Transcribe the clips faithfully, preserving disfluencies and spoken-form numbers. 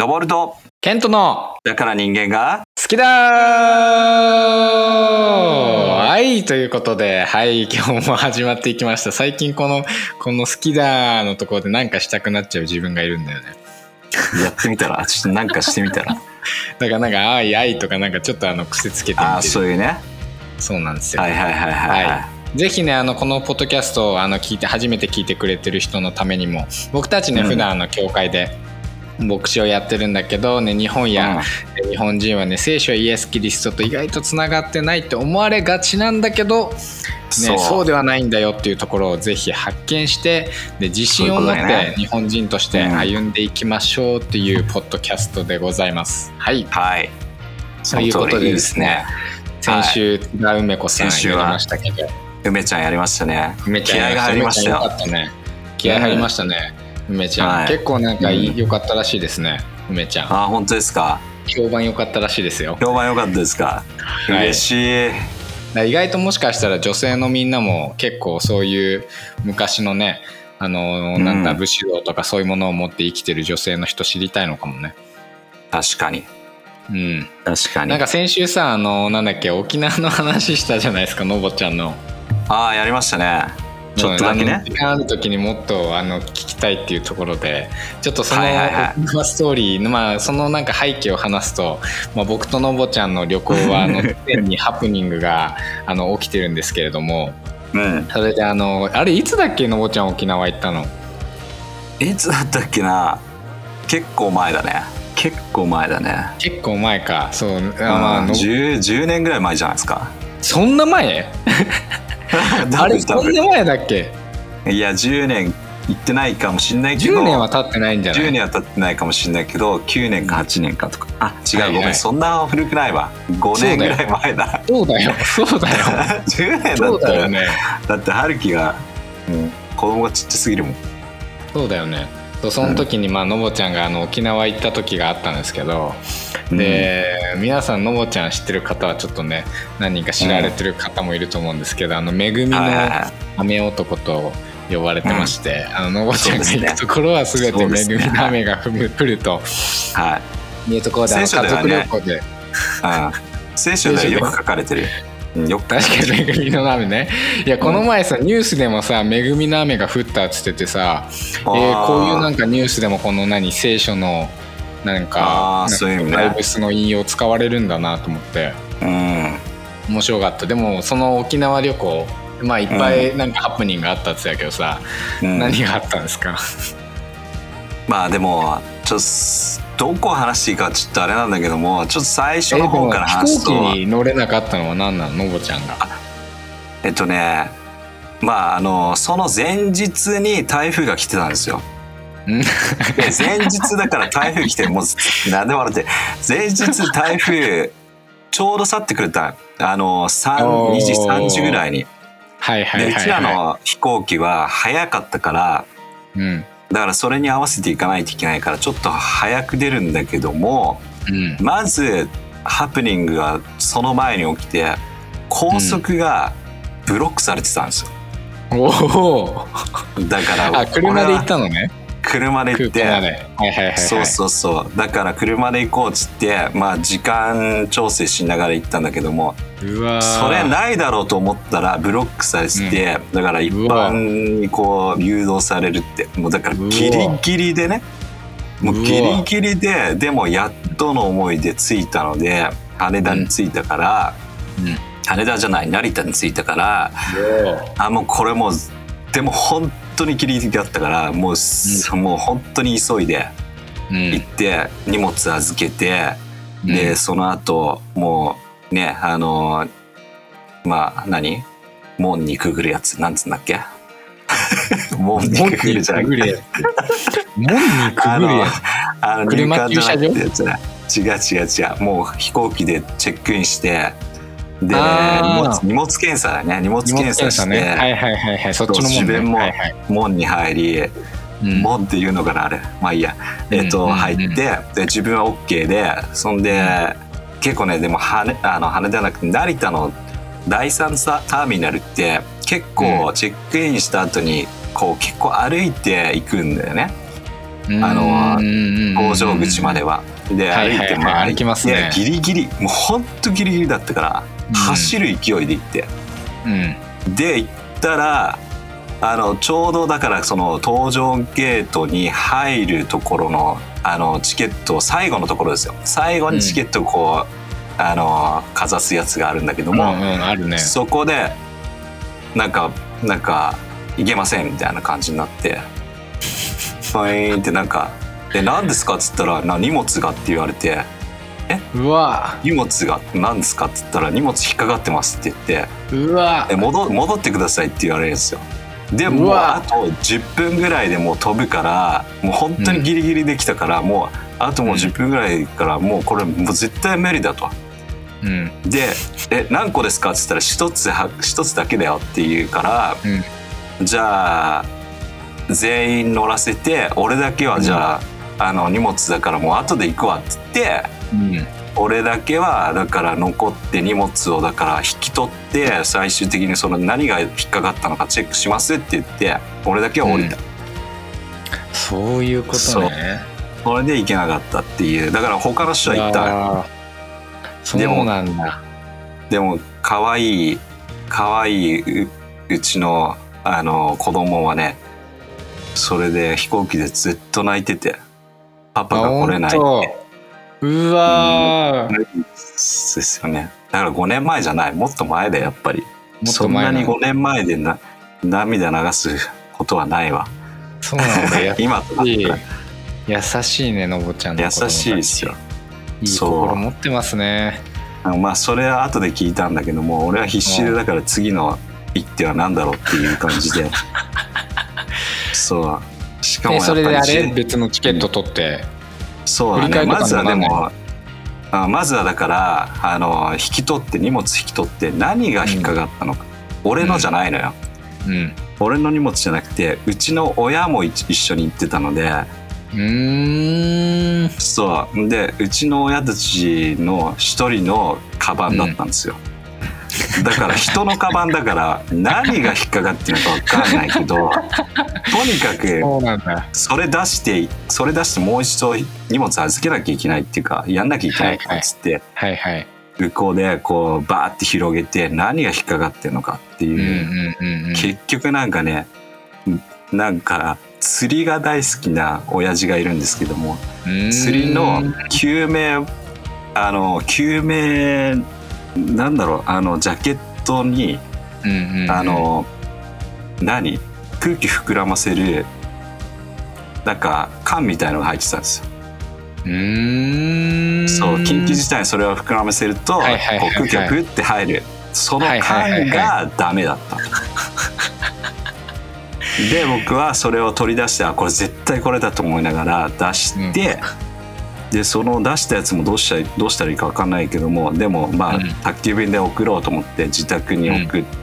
登るとケントのだから人間が好きだー。はいということで、はい今日も始まっていきました。最近このこの好きだーのところでなんかしたくなっちゃう自分がいるんだよね。 やってみたらちょっとなんかしてみたらだからなんか愛愛とかなんかちょっとあの癖つけてみてる。 あそういうね。 そうなんですよ。 はいはいはいはい、はい、 ぜひねあのこのポッドキャストをあの聞いて初めて聞いてくれてる人のためにも、僕たちね、うん、普段の教会で牧師をやってるんだけどね、日本や、うん、日本人はね聖書やイエス・キリストと意外とつながってないって思われがちなんだけど、ね、そう、そうではないんだよっていうところをぜひ発見してで自信を持って日本人として歩んでいきましょうっていうポッドキャストでございます。はい、はい、ということでですね、先週が梅子さんやりましたけど、 梅ちゃんやりましたね。 梅ちゃん気合が入りましたよ。 よかったね。気合入りましたね、うん、梅ちゃん、はい、結構なんか良かったらしいですね、うん、梅ちゃん。 あ、本当ですか。 評判良かったらしいですよ。 評判良かったですか、はい、嬉しい。 意外ともしかしたら女性のみんなも結構そういう昔のね、あのなんだ武士道とかそういうものを持って生きてる女性の人知りたいのかもね。 確かに、 うん、 確かに。 なんか先週さ、あのなんだっけ、沖縄の話したじゃないですか、のぼちゃんの。 ああ、やりましたね。ちょっとだけね。 時間ある時にもっとあの聞きたいっていうところで、ちょっとその沖縄ストーリー、まあそのなんか背景を話すと、まあ、僕とのぼちゃんの旅行はあの常にハプニングがあの起きてるんですけれども、うん、それであのあれいつだっけ、のぼちゃん沖縄行ったの。 いつだったっけな。結構前だね。結構前だね。 結構前か。そう、 まあ 10, 10年ぐらい前じゃないですか。 そんな前あれそんな前だっけ。 いやじゅうねん行ってないかもしれないけど、 じゅうねんは経ってないんじゃない。 じゅうねんは経ってないかもしれないけどきゅうねんかはちねんかとか。あ違う、はいはい、ごめん、そんな古くないわ。ごねんぐらい前だ。 そうだよそうだよじゅうねんだったらそうだよね。 だって春樹が、うん、子供がちっちゃすぎるもん。 そうだよね。その時にまあのぼちゃんがあの沖縄行った時があったんですけど、で、うん、皆さんのぼちゃん知ってる方はちょっとね何人か知られてる方もいると思うんですけど、うん、あの恵みの雨男と呼ばれてまして、うん、あののぼちゃんが行くところは全て恵みの雨が降るというところで、あの家族旅行で、 聖書ではよく書かれてる。よく確かに恵みの雨ね。いやこの前さ、うん、ニュースでもさ恵みの雨が降ったっつっててさ、えー、こういうなんかニュースでもこの何聖書のなんかバイブスの引用使われるんだなと思って、うん、面白かった。でもその沖縄旅行、まあいっぱいなんかハプニングがあったって言ってたけどさ、うん、何があったんですか。 まあでもちょっとどこ話していいかちょっとあれなんだけども、ちょっと最初の方から話すと、 飛行機に乗れなかったのは何なの、のぼちゃんが。 えっとねまああのその前日に台風が来てたんですよ。で前日だから台風来てもう何でも笑って、前日台風ちょうど去ってくれた、あのにじさんじぐらいに。 はいはいはい、はい、 でうちらの飛行機は早かったから、うんだからそれに合わせていかないといけないからちょっと早く出るんだけども、うん、まずハプニングがその前に起きて、高速がブロックされてたんですよ、 うん、おお。 だからあ車で行ったのね。 車で行って、 はいはいはいはい、 そうそうそう、だから車で行こうっつって、まあ時間調整しながら行ったんだけども、 うわそれないだろうと思ったらブロックされてて、うん、だから一般にこう誘導されるって、もうだからギリギリでね、もうギリギリで、でもやっとの思いで着いたので、羽田に着いたから、うんうん、羽田じゃない成田に着いたから、あもうこれもうでも本当にギリギリだったからもう、うん、もう本当に急いで行って荷物預けて、うん、でその後もうねあのまあ何門にくぐるやつなんつうんだっけ門にくぐるじゃなくて門にくぐるやつあの車駐車場違う違う違う、もう飛行機でチェックインしてで荷物、荷物検査だね、荷物検査して、 ね、はいはいはいはい、そっちの門、ね、 自分も門に入り、うん、門っていうのかなあれ、まあいいや、えっ、ー、と、うんうんうん、入ってで自分は OK で、そんで、うん、結構ねでも羽あの羽田じゃなくて成田のだいさんターミナルって結構チェックインした後にこう結構歩いていくんだよね。 あの搭乗口までは。で歩いてまあ歩きますね。 ギリギリもうほんとギリギリだったから、うん、走る勢いで行って、うん、で行ったらあのちょうどだからその搭乗ゲートに入るところのあのチケット最後のところですよ。最後にチケットをこう、うん、あのかざすやつがあるんだけども、 うんうん、あるね、 そこでなんかなんかいけませんみたいな感じになってバイーンってなんかで何ですかっつったらな荷物がって言われてえうわ荷物が何ですかっつったら荷物引っかかってますって言ってうわえ 戻, 戻ってくださいって言われるんですよ。でもうあとじゅっぷんぐらいでもう飛ぶからもう本当にギリギリできたから、うん、もうあともうじゅっぷんぐらいからもうこれもう絶対無理だと、うん、でえ何個ですかっつったら一つ一つだけだよって言うから、うん、じゃあ全員乗らせて俺だけはじゃあ、うん、あの荷物だからもう後で行くわっつって、うん、俺だけはだから残って荷物をだから引き取って最終的にその何が引っかかったのかチェックしますって言って俺だけは降りた、うん、 そういうことね。 それで行けなかったっていうだから他の人は行ったそうなんだ。 でも可愛い可愛いううちのあの子供はねそれで飛行機でずっと泣いててパパが来れないってうわー、 うん、ですよね。だからごねんまえじゃないもっと前だやっぱりそんなにごねんまえでな涙流すことはないわ。 そうなんだ今となったら優しいねのぼちゃんの子供たち。 優しいですよ。 いい心持ってますね。 まあそれは後で聞いたんだけども俺は必死でだから次の一手は何だろうっていう感じでそうしかもやっぱりそれであれ別のチケット取って、うん、 そうだねまずはでもあまずはだからあの引き取って荷物引き取って何が引っかかったのか、うん、俺のじゃないのよ、うん、俺の荷物じゃなくてうちの親も一緒に行ってたのでうーんそうでうちの親たちの一人のカバンだったんですよ、うん、だから人のカバンだから何が引っかかってるのか分かんないけどとにかくそれ出してそれ出してもう一度荷物預けなきゃいけないっていうかやんなきゃいけないからっつって、 はいはいはいはい、 向こうでこうバーって広げて何が引っかかってるのかっていう、うんうんうんうん、結局なんかねなんか釣りが大好きな親父がいるんですけども釣りの救命あの救命なんだろうあのジャケットに、うんうんうん、あの何空気膨らませるなんか缶みたいのが入ってたんですよ。うーんそう緊急事態にそれを膨らませると、はいはいはいはい、こう空気がフッて入るその缶がダメだった、はいはいはいはい、で僕はそれを取り出してあこれ絶対これだと思いながら出して、うん、でその出したやつもどうしたらどうしたらいいか分かんないけどもでもまあ、うん、宅急便で送ろうと思って自宅に送って、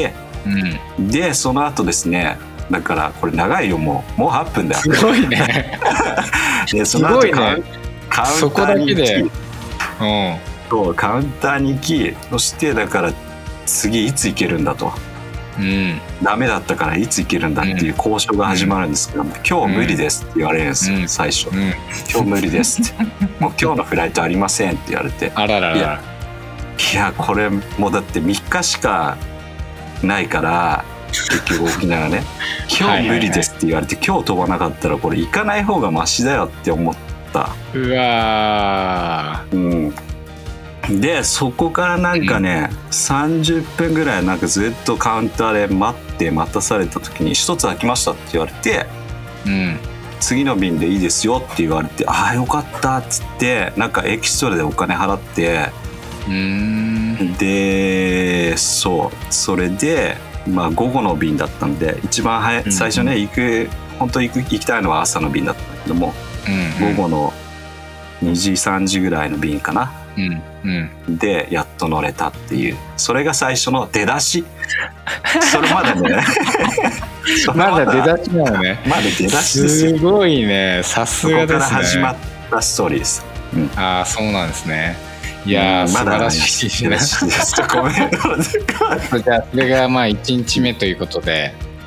うん、でその後ですねだからこれ長いよもうもうはっぷんだよすごいねでその後すごいねカウンそこだけで、うん、 そうカウンターに行きそしてだから次いつ行けるんだと、うん、ダメだったからいつ行けるんだっていう交渉が始まるんですけども、うん、今日無理ですって言われるんですよ、うん、最初、うん、今日無理ですってもう今日のフライトありませんって言われてあらららいや、いやこれもうだってみっかしかないから結局沖縄ね今日無理ですって言われて、はいはいはい、今日飛ばなかったらこれ行かない方がマシだよって思った。 うわー、うん、でそこからなんかね、うん、さんじゅっぷんぐらいなんかずっとカウンターで待って待たされた時に一つ空きましたって言われて、うん、次の便でいいですよって言われてああよかったっつってなんかエキストラでお金払ってうーんでそうそれでまあ午後の便だったんで一番早い、うん、最初ね行く本当行く行きたいのは朝の便だったんだけども、うんうん、午後のにじさんじぐらいの便かな、うんうん、でやっと乗れたっていうそれが最初の出だしそれまだねまだ出だしなのねまだ出だしですよすごいねさすがですねそこから始まったストーリーです、 うん、ああそうなんですねいやー、うん、素晴らしいな。 ごめん。 じゃあそれがまあいちにちめということで、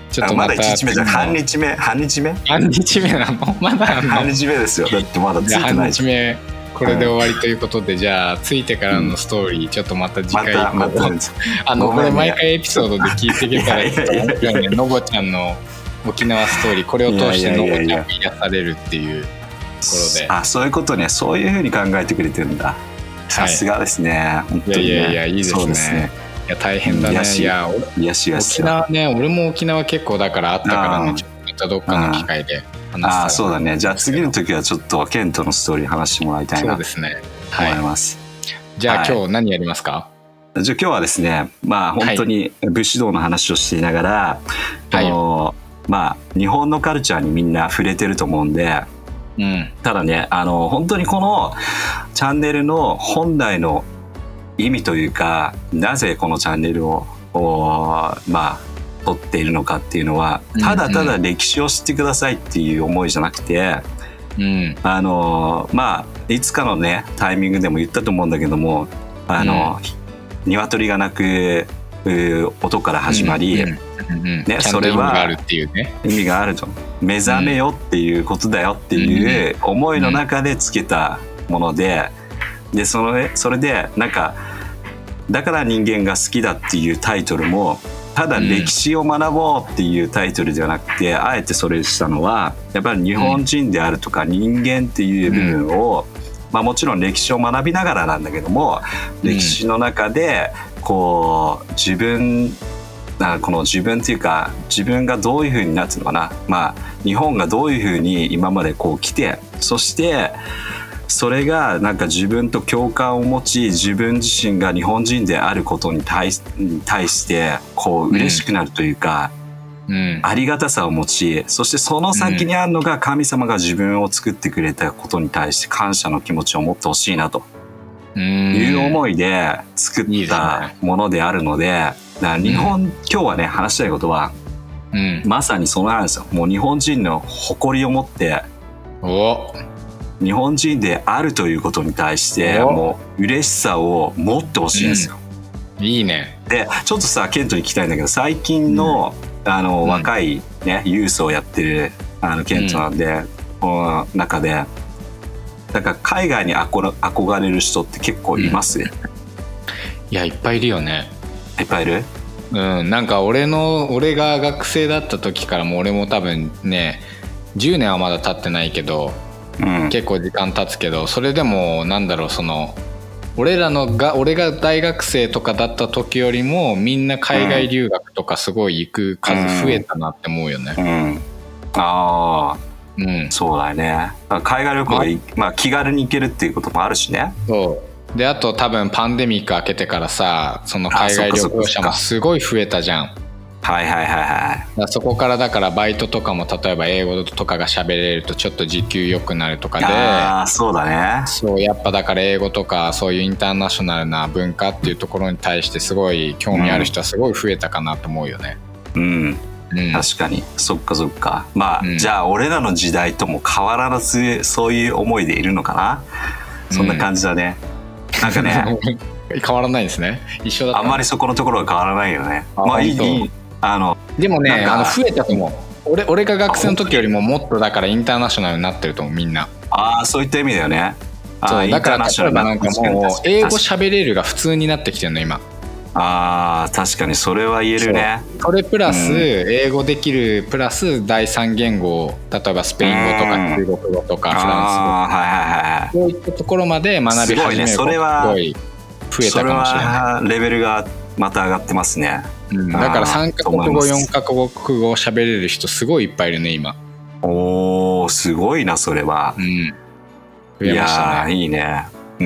ちょっとまたまだいちにちめじゃ半日目半日目半日目なのまだあんの半日目ですよ。だってまだついてない。 半日目これで終わりということで、うん、じゃあついてからのストーリー、うん、ちょっとまた次回、またまたあのこれ毎回エピソードで聞いていけたらいいと思うよね。のぼちゃんの沖縄ストーリー、これを通してのぼちゃんも癒されるっていうところで。 あ、そういうことね。そういう風に考えてくれてるんだ。さすがですね、はい、本当にね。 いやいやいや、いいですね。そうですね。いや大変だね。いや、 癒しやす沖縄ね、俺も沖縄結構だからあったからね、ちょっとまたどっかの機会で話したら。 あ、そうだね。じゃあ次の時はちょっとケントのストーリー話してもらいたいな。 そうですね。 思います。 はい、じゃあ、はい、今日何やりますか？ じゃあ今日はですね、まあ本当に武士道の話をしていながら、はい、あのまあ日本のカルチャーにみんな触れてると思うんで、うん、ただね、あの本当にこのチャンネルの本来の意味というか、なぜこのチャンネルをまあ撮っているのかっていうのは、ただただ歴史を知ってくださいっていう思いじゃなくて、うん、あのまあいつかのねタイミングでも言ったと思うんだけども、あの、うん、鶏が鳴く音から始まり、うんうんうんね、それは意味があるっていうね、意味があると、目覚めよっていうことだよっていう思いの中でつけたもので、でそのそれでなんかだから人間が好きだっていうタイトルもただ歴史を学ぼうっていうタイトルではなくて、うん、あえてそれしたのはやっぱり日本人であるとか人間っていう部分を、うん、まあ、もちろん歴史を学びながらなんだけども、うん、歴史の中でこう自分この自分っていうか自分がどういうふうになってるのかな、まあ、日本がどういうふうに今までこう来て、そしてそれがなんか自分と共感を持ち、自分自身が日本人であることに対し、に対してこう嬉しくなるというか、うん、ありがたさを持ち、そしてその先にあるのが神様が自分を作ってくれたことに対して感謝の気持ちを持ってほしいなという思いで作ったものであるので、だから日本、うん、今日はね話したいことは、うん、まさにそのなんですよ。もう日本人の誇りを持って、お日本人であるということに対してもう嬉しさを持ってほしいんですよ、 うん、いいね。 でちょっとさケントに聞きたいんだけど、最近の、うん、あの若い、ね、ユースをやってるあのケントなんで、うん、この中でだから海外に憧れる人って結構います、うん、いやいっぱいいるよね。 いっぱいいる。 うん、なんか俺の俺が学生だった時からも俺も多分ねじゅうねんはまだ経ってないけど、うん、結構時間経つけど、それでもなんだろう、その俺らのが俺が大学生とかだった時よりもみんな海外留学とかすごい行く数増えたなって思うよね、うんうん、 ああ、うん、そうだよね。海外旅行が、まあ、気軽に行けるっていうこともあるしね。 そうで、あと多分パンデミック明けてからさ、その海外旅行者もすごい増えたじゃん。 はいはいはいはい。 そこからだからバイトとかも例えば英語とかが喋れるとちょっと時給良くなるとかで、 ああそうだね。 そうやっぱだから英語とかそういうインターナショナルな文化っていうところに対してすごい興味ある人はすごい増えたかなと思うよね。 うん、うん、確かに。そっかそっか。まあ、うん、じゃあ俺らの時代とも変わらずそういう思いでいるのかな。そんな感じだね、うん、なんかね変わらないですね。一緒だった。 あんまりそこのところは変わらないよね。あまあいいいい。あのでもね、あの増えたと思う。俺, 俺が学生の時よりももっとだからインターナショナルになってると思うみんな。 ああそういった意味だよね。 そうだから例えばなんかもう英語喋れるが普通になってきてるの今。 あー確かにそれは言えるね。 そ, それプラス、うん、英語できるプラス第三言語、例えばスペイン語とか中国語とかフランス語、はいはいはい、そういったところまで学び始める子がすごい増えたかもしれない。 それはレベルがまた上がってますね。 うん、だからさんカ国語よんカ国語喋れる人すごいいっぱいいるね今。 おーすごいなそれは、うん、増えましたね。いやいいね。うん、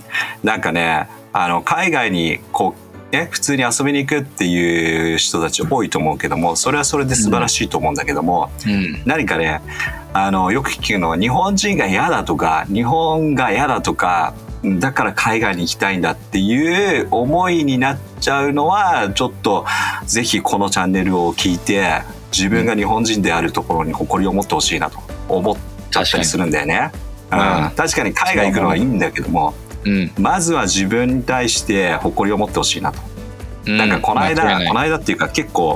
なんかねあの海外にこう、ね、普通に遊びに行くっていう人たち多いと思うけども、それはそれで素晴らしいと思うんだけども、うん、何かねあのよく聞くのは日本人が嫌だとか日本が嫌だとかだから海外に行きたいんだっていう思いになっちゃうのはちょっとぜひこのチャンネルを聞いて自分が日本人であるところに誇りを持ってほしいなと思っちゃったりするんだよね。確かに、うん、確かに海外行くのはいいんだけども、うん、まずは自分に対して誇りを持ってほしいなと、うん、なんかこの間この間っていうか結構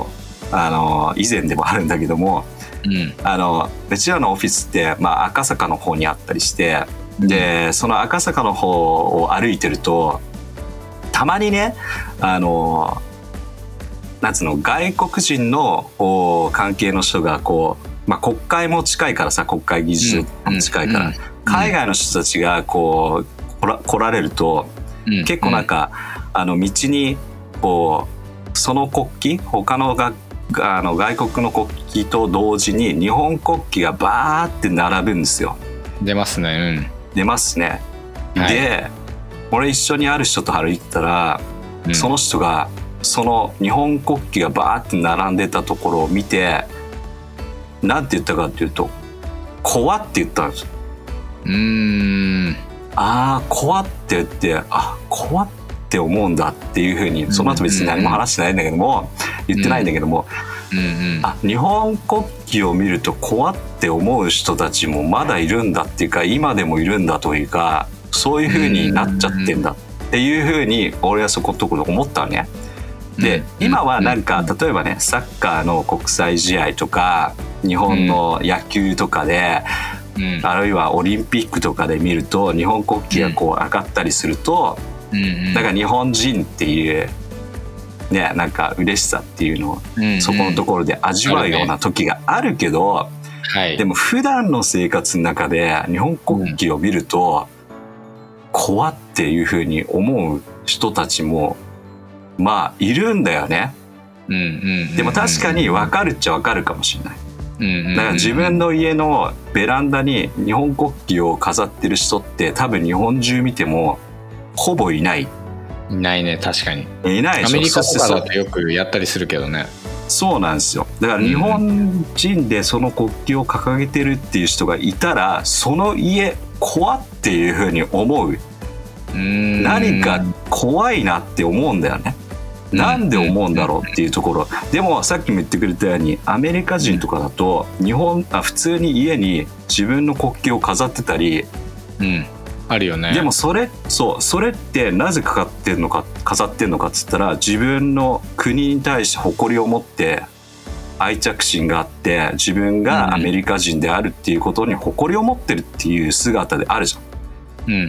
あの以前でもあるんだけども、 うん、 あのうちらのオフィスって、まあ、赤坂の方にあったりして、でその赤坂の方を歩いてるとたまにね、あのなんつうの、外国人の関係の人がこう、まあ、国会も近いからさ、国会議事堂も近いから、うんうん、海外の人たちがこう来ら、来られると、うん、結構なんか、あの道にこうその国旗、他のがあの外国の国旗と同時に日本国旗がバーって並ぶんですよ。 出ますね、 うん、出ますね、はい、で俺一緒にある人と歩いてたら、うん、その人がその日本国旗がバーって並んでたところを見て、なんて言ったかっていうと、怖って言ったんですよ。 うーん、 ああ怖って言って、あ怖って思うんだっていうふうに、その後別に何も話してないんだけども、言ってないんだけども、うんうん、あ日本国旗を見ると怖って思う人たちもまだいるんだっていうか、今でもいるんだというか、そういうふうになっちゃってんだっていうふうに俺はそこのところ思ったのね。で今はなんか例えばね、サッカーの国際試合とか日本の野球とかで、うん、あるいはオリンピックとかで見ると日本国旗がこう上がったりすると、うん、だから日本人っていうね、なんか嬉しさっていうのをそこのところで味わうような時があるけど、はい、でも普段の生活の中で日本国旗を見ると怖っていうふうに思う人たちもまあいるんだよね。でも確かに分かるっちゃ分かるかもしれない。だから自分の家のベランダに日本国旗を飾ってる人って多分日本中見てもほぼいない。 いないね、確かに。 いないでしょ。 アメリカとかだとよくやったりするけどね。 そうなんですよ。だから日本人でその国旗を掲げてるっていう人がいたら、その家怖っていうふうに思う。うーん、何か怖いなって思うんだよね。なんで思うんだろうっていうところ。でもさっきも言ってくれたようにアメリカ人とかだと日本あ普通に家に自分の国旗を飾ってたり、 うん、あるよね。 でもそれそうそれってなぜかかってんのか飾ってんのかっつったら、自分の国に対して誇りを持って愛着心があって、自分がアメリカ人であるっていうことに誇りを持ってるっていう姿であるじゃん。うんうんうん。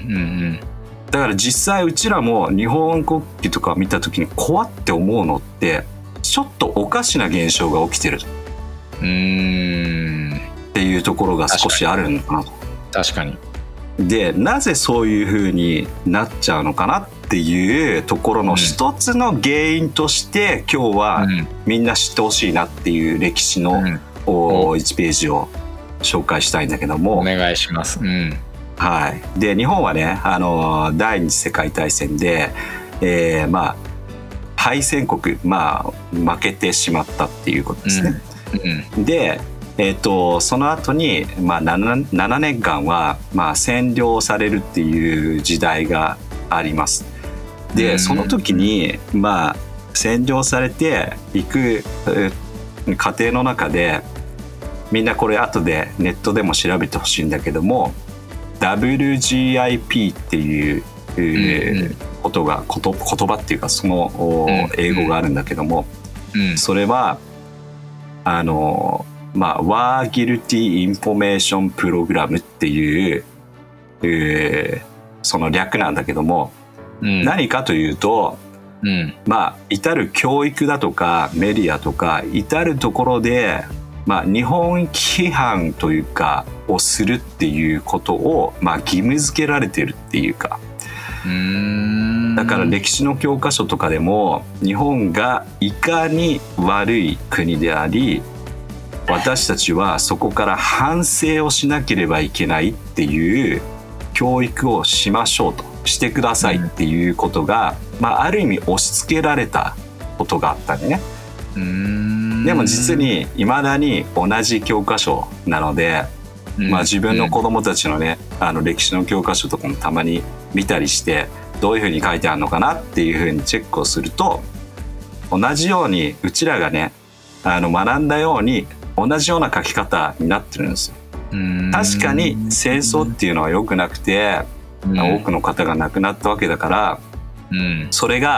だから実際うちらも日本国旗とか見た時に怖って思うのってちょっとおかしな現象が起きてる。うーんっていうところが少しあるのかなと。 確かに。 でなぜそういう風になっちゃうのかなっていうところの一つの原因として、うん、今日はみんな知ってほしいなっていう歴史のいちページを紹介したいんだけども、 お願いします。うん、 はい、で日本はね、あの第二次世界大戦で、えー、まあ敗戦国、まあ負けてしまったっていうことですね。うんうん、でえー、とその後に、まあ、7, ななねんかんは、まあ、占領されるっていう時代があります。でその時に、まあ、占領されていく過程の中で、みんなこれ後でネットでも調べてほしいんだけども ダブリュージーアイピー っていう、えー、ことがこと言葉っていうかその英語があるんだけども、それはあのまあ、ワーギルティインフォメーションプログラムっていう、えー、その略なんだけども、うん、何かというと、うん、まあ至る教育だとかメディアとか至るところで、まあ、日本批判というかをするっていうことを、まあ、義務付けられてるっていうか、うーんだから歴史の教科書とかでも日本がいかに悪い国であり、私たちはそこから反省をしなければいけないっていう教育をしましょうと、してくださいっていうことが、まあ、ある意味押し付けられたことがあったんでね。うーんでも実に未だに同じ教科書なので、まあ、自分の子供たちのね、あの歴史の教科書とかもたまに見たりして、どういうふうに書いてあるのかなっていうふうにチェックをすると、同じようにうちらがね、あの学んだように同じような書き方になってるんですよ。確かに戦争っていうのは良くなくて、多くの方が亡くなったわけだから、それが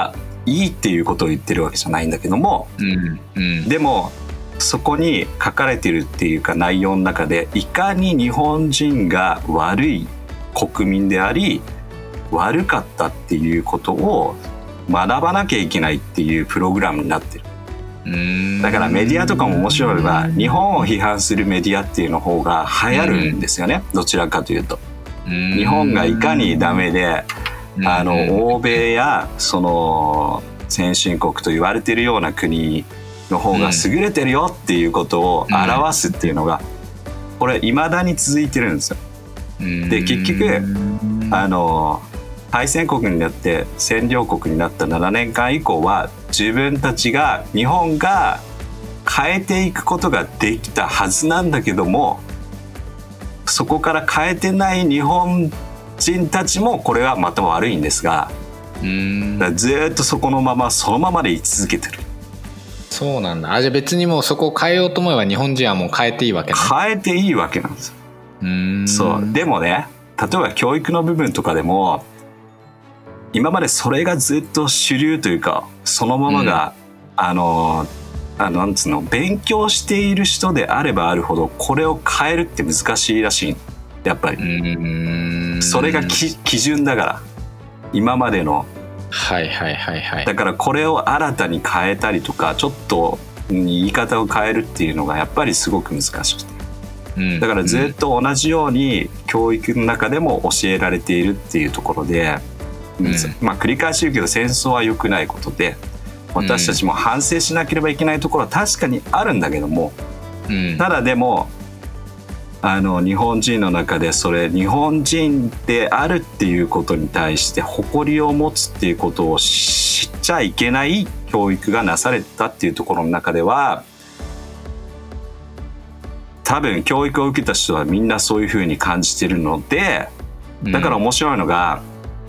いいっていうことを言ってるわけじゃないんだけども、 うんうん、 でもそこに書かれてるっていうか内容の中で、いかに日本人が悪い国民であり悪かったっていうことを学ばなきゃいけないっていうプログラムになってる。だからメディアとかも面白いのが、日本を批判するメディアっていうの方が流行るんですよね、どちらかというと。日本がいかにダメで、あの欧米やその先進国と言われているような国の方が優れてるよっていうことを表すっていうのが、これ未だに続いてるんですよ。で結局あの敗戦国になって占領国になったななねんかん以降は、自分たちが日本が変えていくことができたはずなんだけども、そこから変えてない日本人たちもこれはまた悪いんですが、うーん、だからずっとそこのままそのままで居続けてる。 そうなんだ。あ、じゃあ別にもうそこを変えようと思えば日本人はもう変えていいわけね。 変えていいわけなんですよ。うーん、そうでもね、例えば教育の部分とかでも今までそれがずっと主流というか、そのままが、うん、あのあのなんつうの、勉強している人であればあるほどこれを変えるって難しいらしい。やっぱりうーん、それがき基準だから、今までの、 はいはいはいはい、 だからこれを新たに変えたりとか、ちょっと言い方を変えるっていうのがやっぱりすごく難しくて、うん、だからずっと同じように教育の中でも教えられているっていうところで、うん、まあ繰り返し言うけど戦争は良くないことで、私たちも反省しなければいけないところは確かにあるんだけども、うん、ただでもあの日本人の中でそれ日本人であるっていうことに対して誇りを持つっていうことを知っちゃいけない教育がなされたっていうところの中では、多分教育を受けた人はみんなそういうふうに感じてるので、だから面白いのが、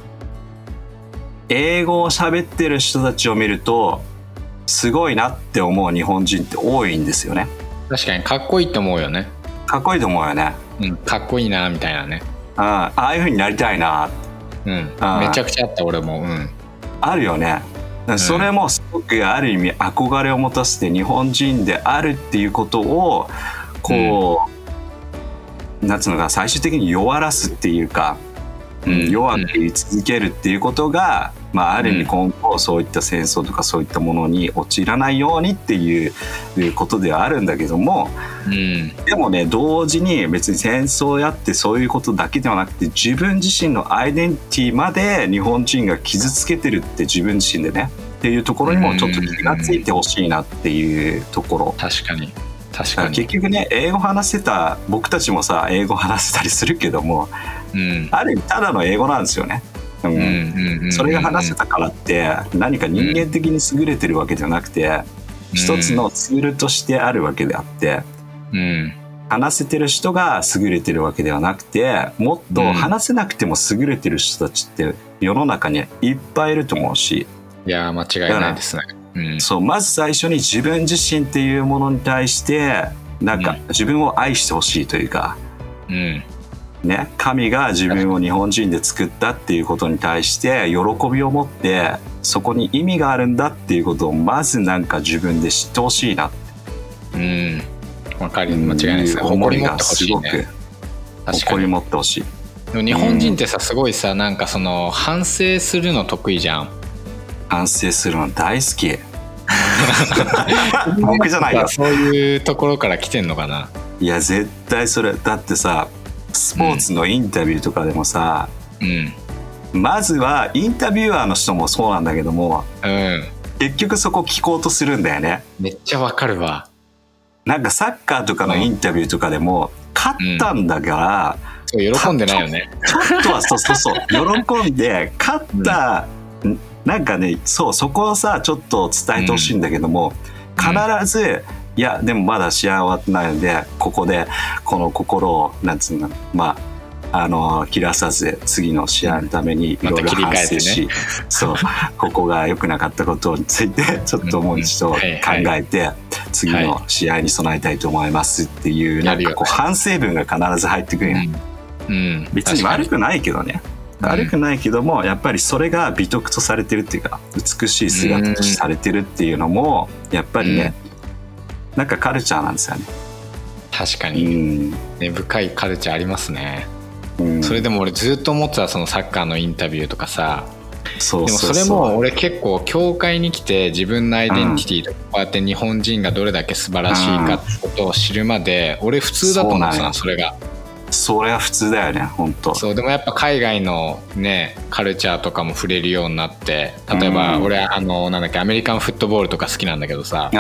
英語を喋ってる人たちを見るとすごいなって思う日本人って多いんですよね。 確かにかっこいいと思うよね。 かっこいいと思うよね、 うん、かっこいいなみたいなね。 ああ、ああいう風になりたいな、 うん、めちゃくちゃあった俺も、うん、あるよね。それもすごくある意味憧れを持たせて日本人であるっていうことをこう、うん、なんつうのか、最終的に弱らすっていうか、うん、弱く言い続けるっていうことが、うん、まあ、ある意味今後そういった戦争とかそういったものに陥らないようにっていうことではあるんだけども、うん、でもね、同時に別に戦争をやってそういうことだけではなくて、自分自身のアイデンティティまで日本人が傷つけてるって自分自身でねっていうところにもちょっと気がついてほしいなっていうところ。 確かに確かに。 結局ね、英語話せた僕たちもさ、英語話せたりするけども、うん、ある意味ただの英語なんですよね。うん、それが話せたからって何か人間的に優れてるわけじゃなくて、うん、一つのツールとしてあるわけであって、うん、話せてる人が優れてるわけではなくて、もっと話せなくても優れてる人たちって世の中にいっぱいいると思うし、 いや間違いないですね。うん、 そう、まず最初に自分自身っていうものに対してなんか自分を愛してほしいというか、うんね、神が自分を日本人で作ったっていうことに対して喜びを持って、そこに意味があるんだっていうことをまずなんか自分で知ってほしいなって、 うん、分かり間違いないですね。 思いがすごく誇り持ってほしい。 でも日本人ってさ、すごいさ、なんかその反省するの得意じゃん。 反省するの大好き僕じゃないよ。 そういうところから来てんのかな。 いや絶対それだってさ、スポーツのインタビューとかでもさ、うん、まずはインタビュアーの人もそうなんだけども、うん、結局そこ聞こうとするんだよね。 めっちゃわかるわ。 なんかサッカーとかのインタビューとかでも、うん、勝ったんだから、 うん、そう喜んでないよね。 ちょっとはそうそうそう喜んで勝った、うん、なんかね、そうそこをさちょっと伝えてほしいんだけども、うん、必ずいやでもまだ試合終わってないので、ここでこの心をなんつうの、まああの切らさず次の試合のためにいろいろ反省し、まね、そうここが良くなかったことについてちょっともう一度考えて次の試合に備えたいと思いますっていう、なんかこう反省文が必ず入ってくるやん、うんうん、別に悪くないけどね、 悪くないけども、やっぱりそれが美徳とされてるっていうか美しい姿とされてるっていうのもやっぱりね、うん、なんかカルチャーなんですよね。 確かに、うん、根深いカルチャーありますね、うん、それでも俺ずっと思ってたそのサッカーのインタビューとかさ、そうそうそう、でもそれも俺結構教会に来て自分のアイデンティティとかこうやって日本人がどれだけ素晴らしいかってことを知るまで俺普通だと思ってたの、それが。 それは普通だよね、本当。 そう、でもやっぱ海外のねカルチャーとかも触れるようになって、例えば俺あのなんだっけアメリカンフットボールとか好きなんだけどさ、うん、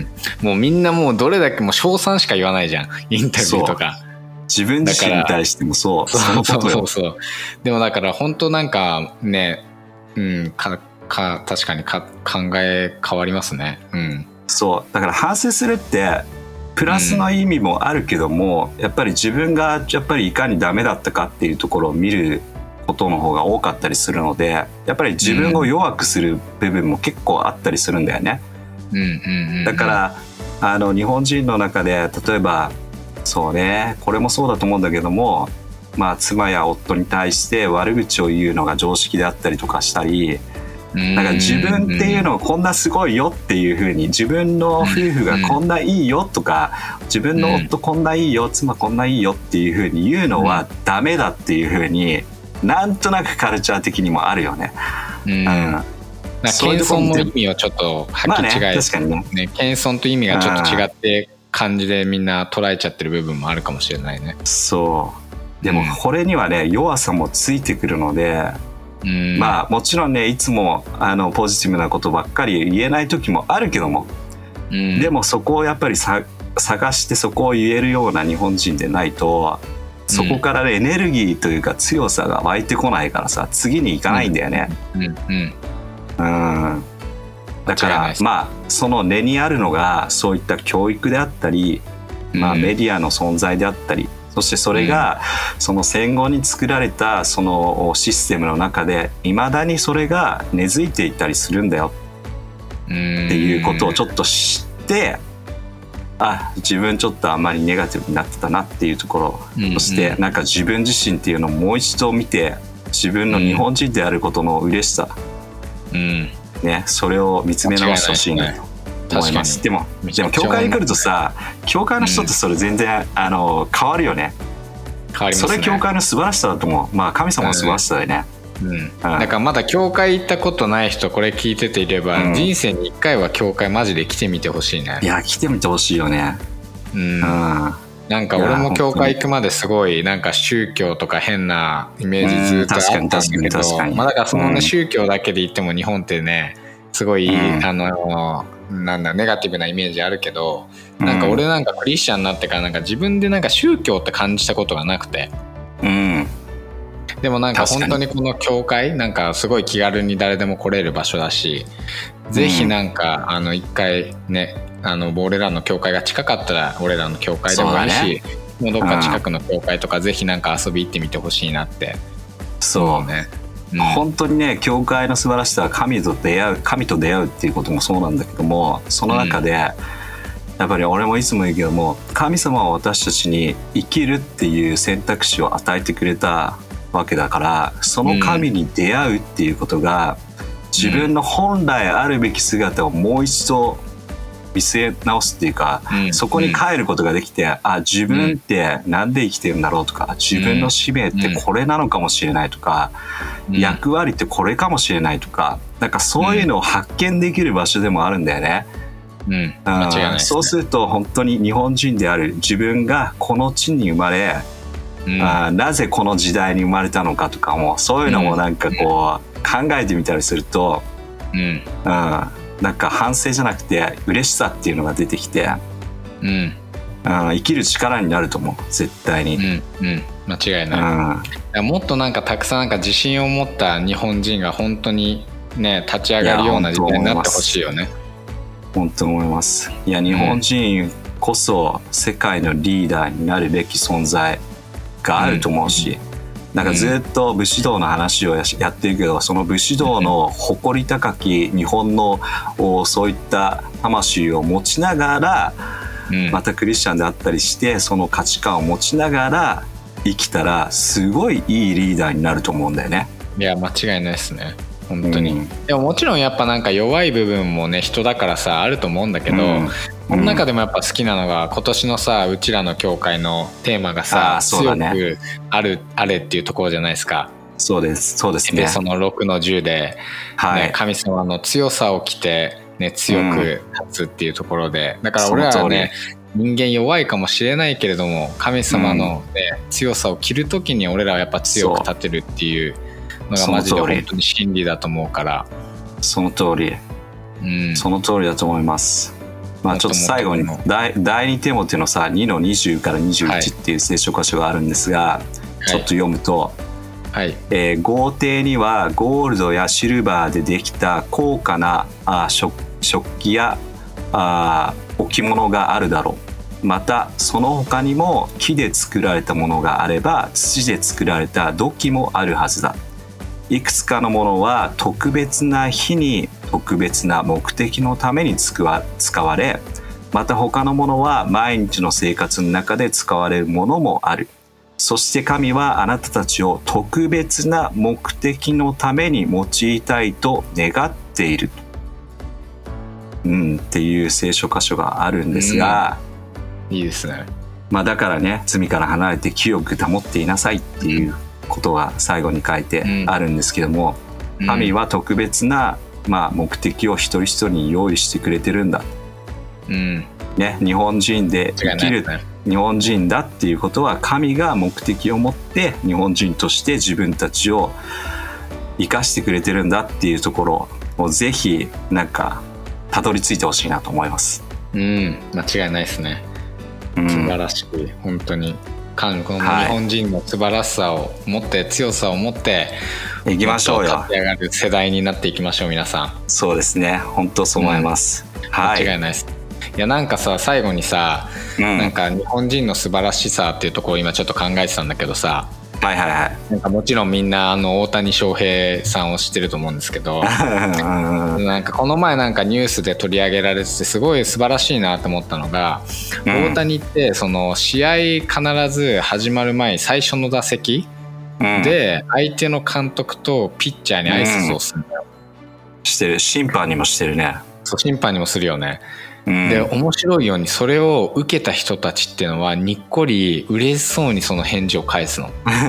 もうみんなもうどれだけもう称賛しか言わないじゃん、インタビューとか。 自分自身に対してもそう、 そうそうそうそう。でもだから本当なんかね、うんかか確かにか考え変わりますね。うん。 そうだから反省するってプラスの意味もあるけども、うん、やっぱり自分がやっぱりいかにダメだったかっていうところを見ることの方が多かったりするので、やっぱり自分を弱くする部分も結構あったりするんだよね。うんうんうんうん、だからあの日本人の中で例えばそうね、これもそうだと思うんだけども、まあ妻や夫に対して悪口を言うのが常識であったりとかしたり、だから自分っていうのをこんなすごいよっていう風に、自分の夫婦がこんないいよとか、自分の夫こんないいよ、妻こんないいよっていう風に言うのはダメだっていう風になんとなくカルチャー的にもあるよね。うん、うん、 謙遜の意味をちょっと履き違え、まあね、確かにね、ね、謙遜と意味がちょっと違って感じでみんな捉えちゃってる部分もあるかもしれないね。 そうでもこれにはね、弱さもついてくるので、うん、まあもちろんねいつもあのポジティブなことばっかり言えない時もあるけども、うん、でもそこをやっぱりさ探してそこを言えるような日本人でないと、そこから、ね、エネルギーというか強さが湧いてこないからさ、次に行かないんだよね。うんうんうんうん、だからまあその根にあるのがそういった教育であったり、まあ、メディアの存在であったり、そしてそれがその戦後に作られたそのシステムの中でいまだにそれが根付いていたりするんだよっていうことをちょっと知って、あ、自分ちょっとあんまりネガティブになってたなっていうところ、そしてなんか自分自身っていうのをもう一度見て、自分の日本人であることの嬉しさ、うんね、それを見つめ直してほしいなと思います。でもでも教会に来るとさ、教会の人ってそれ全然、うん、あの変わるよね。変わりますね。それ教会の素晴らしさだと思う。まあ神様の素晴らしさだよね。うんうん、 だからまだ教会行ったことない人これ聞いてていれば、うん、人生にいっかいは教会マジで来てみてほしいね。 いや来てみてほしいよね。うん、うん、 なんか俺も教会行くまですごいなんか宗教とか変なイメージずっとあったんだけど、まあだからそのね、うん、宗教だけで言っても日本ってねすごい、うん、あのなんだネガティブなイメージあるけど、なんか俺なんかクリスチャンになってからなんか自分でなんか宗教って感じたことがなくて、うん、でもなんか本当にこの教会なんかすごい気軽に誰でも来れる場所だし、ぜひなんかあの一回ね、あの俺らの教会が近かったら俺らの教会でもいいし、もうどっか近くの教会とかぜひなんか遊び行ってみてほしいなって。 そうね、うん、本当にね教会の素晴らしさは神と出会う神と出会うっていうこともそうなんだけども、その中で、うん、やっぱり俺もいつも言うけども、神様は私たちに生きるっていう選択肢を与えてくれたわけだから、その神に出会うっていうことが、うん、自分の本来あるべき姿をもう一度見据え直すっていうか、うん、そこに帰ることができて、うん、あ、自分ってなんで生きてるんだろうとか、自分の使命ってこれなのかもしれないとか、うん、役割ってこれかもしれないとか、なんかそういうのを発見できる場所でもあるんだよね。うん、間違いないですね。そうすると本当に日本人である自分がこの地に生まれ、うん、あなぜこの時代に生まれたのかとかも、そういうのもなんかこう考えてみたりすると、うんうん、なんか反省じゃなくて嬉しさっていうのが出てきて、うん、生きる力になると思う、絶対に。うんうん、 間違いない、うん、もっとなんかたくさんなんか自信を持った日本人が本当にね立ち上がるような時代になってほしいよね。 本当思います。いや日本人こそ世界のリーダーになるべき存在があると思うし、うん、なんかずっと武士道の話を や, やってるけど、その武士道の誇り高き日本のそういった魂を持ちながら、うん、またクリスチャンであったりしてその価値観を持ちながら生きたらすごいいいリーダーになると思うんだよね。 いや間違いないですね本当に、 うん、 でももちろんやっぱなんか弱い部分もね人だからさあると思うんだけど、うん、この中でもやっぱ好きなのが今年のさうちらの教会のテーマがさ、強くあるあれっていうところじゃないですか。 そうですそうですね。 でそのろくのじゅうで、はいね、神様の強さを着て、ね、強く立つっていうところで、うん、だから俺らはね人間弱いかもしれないけれども神様の、ねうん、強さを着るときに俺らはやっぱ強く立てるっていうのがマジで本当に真理だと思うから。 その通り、うん、その通りだと思います。まあちょっと最後に第二テモテのさにのにじゅうからにじゅういちっていう聖書箇所があるんですが、はい、ちょっと読むと、はいえー、豪邸にはゴールドやシルバーでできた高価なあ 食, 食器やあ置物があるだろう。またその他にも木で作られたものがあれば土で作られた土器もあるはずだ。いくつかのものは特別な日に特別な目的のために使われ、また他のものは毎日の生活の中で使われるものもある。そして神はあなたたちを特別な目的のために用いたいと願っている、うん、っていう聖書箇所があるんですが、 うん、いいですね。 まあだからね罪から離れて清く保っていなさいっていうことが最後に書いてあるんですけども、うん、神は特別な、まあ、目的を一人一人に用意してくれてるんだ、うんね、日本人で生きる、ね、日本人だっていうことは神が目的を持って日本人として自分たちを生かしてくれてるんだっていうところをぜひなんかたどり着いてほしいなと思います。 うん間違いないですね、うん、素晴らしい本当にこの日本人の素晴らしさを持って強さを持っていきましょうよ。 立ち上がる世代になっていきましょう皆さん。 そうですね本当そう思います、 うんはい、間違いないです。いやなんかさ最後にさ、うん、なんか日本人の素晴らしさっていうところを今ちょっと考えてたんだけどさ、 はいはいはい、 なんかもちろんみんなあの大谷翔平さんを知ってると思うんですけどなんかこの前なんかニュースで取り上げられててすごい素晴らしいなと思ったのが、うん、大谷ってその試合必ず始まる前に最初の打席、うん、で相手の監督とピッチャーに挨拶をするんだよ、 うん、してる。審判にもしてるね。 そう審判にもするよね。うん、で面白いようにそれを受けた人たちっていうのはにっこり嬉しそうにその返事を返すの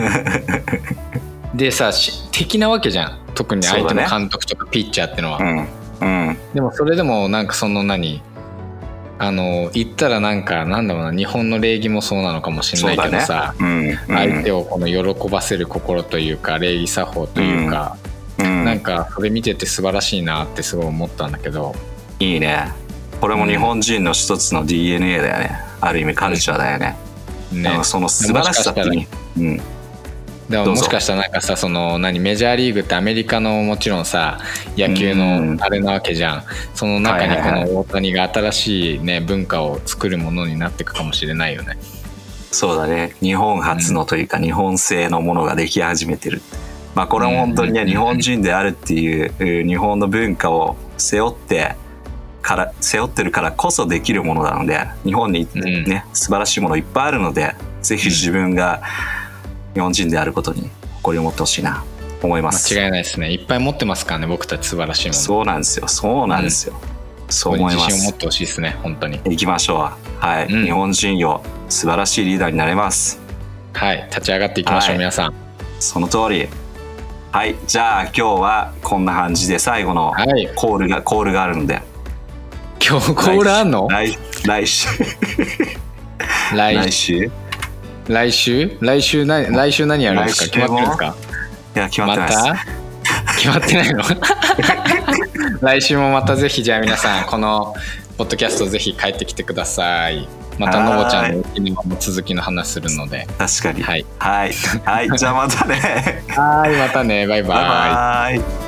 でさ敵なわけじゃん特に相手の監督とかピッチャーっていうのは、ねうんうん、でもそれでもなんかその何あの言ったらなんかなんだろうな日本の礼儀もそうなのかもしれないけどさ、ねうんうん、相手をこの喜ばせる心というか礼儀作法というか、うんうん、なんかそれ見てて素晴らしいなってすごい思ったんだけど。 いいね。これも日本人の一つの ディーエヌエー だよね、うん、ある意味カルチャーだよね、うん、ねその素晴らしさってにうんでももしかしたらなんかさその何メジャーリーグってアメリカのもちろんさ野球のあれなわけじゃん、うん、その中にこの大谷が新しい、ね、文化を作るものになっていくかもしれないよね。 そうだね日本初のというか、うん、日本製のものができ始めてる。まあこれも本当にね、うん、日本人であるっていう日本の文化を背負ってから背負ってるからこそできるものなので日本にね、うん、素晴らしいものいっぱいあるのでぜひ自分が日本人であることに誇りを持ってほしいなと思います。 間違いないですね。いっぱい持ってますからね僕たち素晴らしいもの。 そうなんですよそうなんですよ、うん、そう思います。 自信を持ってほしいですね本当に。 行きましょうはい、うん、日本人よ素晴らしいリーダーになれます。 はい立ち上がっていきましょう、はい、皆さん。その通り。はいじゃあ今日はこんな感じで最後のコールが、はい、コールがあるので今日コールあんの？ 来来週来週来週来週何来週何やるんですか？決まってるんですか？ いや決まってないです。また決まってないの？来週もまたぜひじゃあ皆さんこのポッドキャストぜひ帰ってきてください。またのぼちゃんのうちにも続きの話するので。 確かに。はいはい、はい、じゃあまたね。 はいまたねバイバイ。 バイバイ。